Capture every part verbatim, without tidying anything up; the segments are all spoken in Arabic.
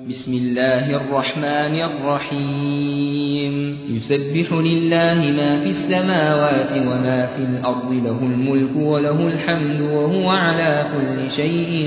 بسم الله الرحمن الرحيم يسبح لله ما في السماوات وما في الأرض له الملك وله الحمد وهو على كل شيء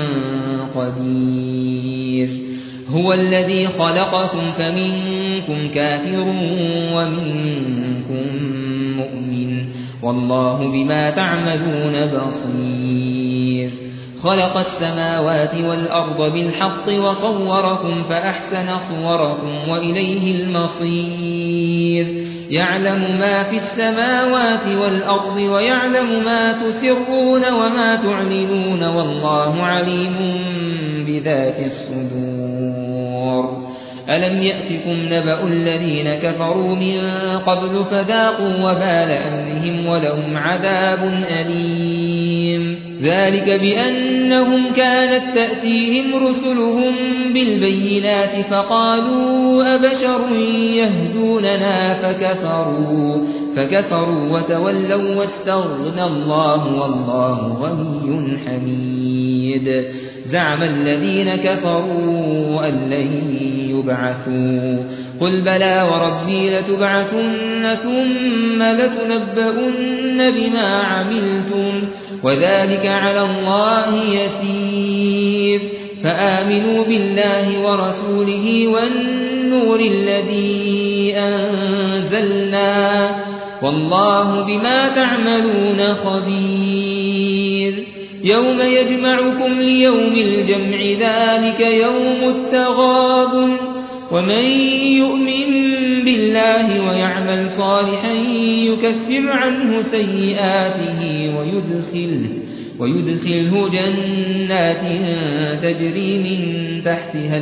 قدير هو الذي خلقكم فمنكم كافر ومنكم مؤمن والله بما تعملون بصير خلق السماوات والأرض بالحق وصوركم فأحسن صوركم وإليه المصير يعلم ما في السماوات والأرض ويعلم ما تسرون وما تعلنون والله عليم بذات الصدور ألم يأتكم نبأ الذين كفروا من قبل فذاقوا وبال أمرهم ولهم عذاب أليم ذلك بأنهم كانت تأتيهم رسلهم بالبينات فقالوا أبشر يهدوننا فكفروا, فكفروا وتولوا واستغنى الله والله غني حميد زعم الذين كفروا أن لن يبعثوا قل بلى وربي لتبعثن ثم لتنبؤن بما عملتم وذلك على الله يسير فآمنوا بالله ورسوله والنور الذي أنزلنا والله بما تعملون خبير يوم يجمعكم ليوم الجمع ذلك يوم التغابن ومن يؤمن بالله ويعمل صالحا يكفر عنه سيئاته ويدخله, ويدخله جنات تجري من تحتها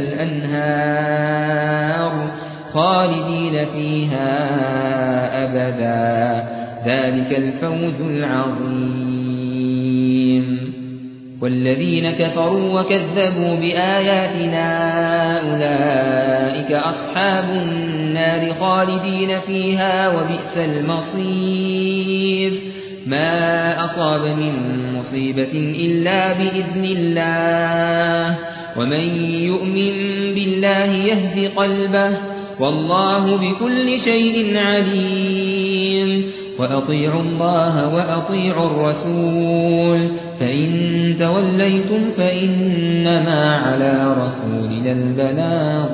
الأنهار خالدين فيها أبدا ذلك الفوز العظيم والذين كفروا وكذبوا بآياتنا أولئك أصحاب النار خالدين فيها وبئس المصير ما أصاب من مصيبة إلا بإذن الله ومن يؤمن بالله يهد قلبه والله بكل شيء عليم وأطيعوا الله وأطيعوا الرسول فإن توليتم فإنما على رسولنا البلاغ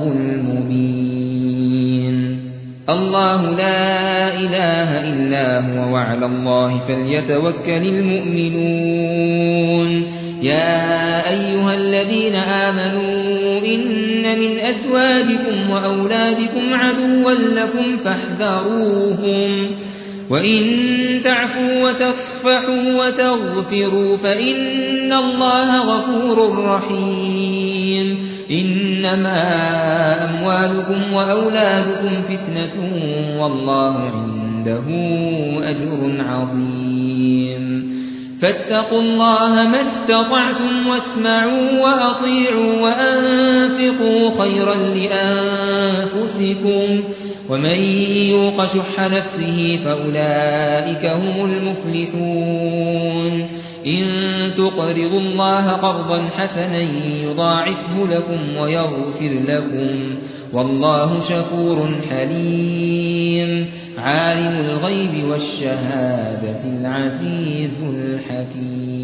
المبين الله لا إله إلا هو وعلى الله فليتوكل المؤمنون يا أيها الذين آمنوا إن من أزواجكم وأولادكم عدوا لكم فاحذروهم وإن تعفوا وتصفحوا وتغفروا فإن الله غفور رحيم إنما أموالكم وأولادكم فتنة والله عنده أجر عظيم فاتقوا الله ما استطعتم واسمعوا وأطيعوا وأنفقوا خيرا لأنفسكم ومن يوق شح نفسه فأولئك هم المفلحون إن تقرضوا الله قرضا حسنا يضاعفه لكم ويغفر لكم والله شكور حليم عالم الغيب والشهادة العزيز الحكيم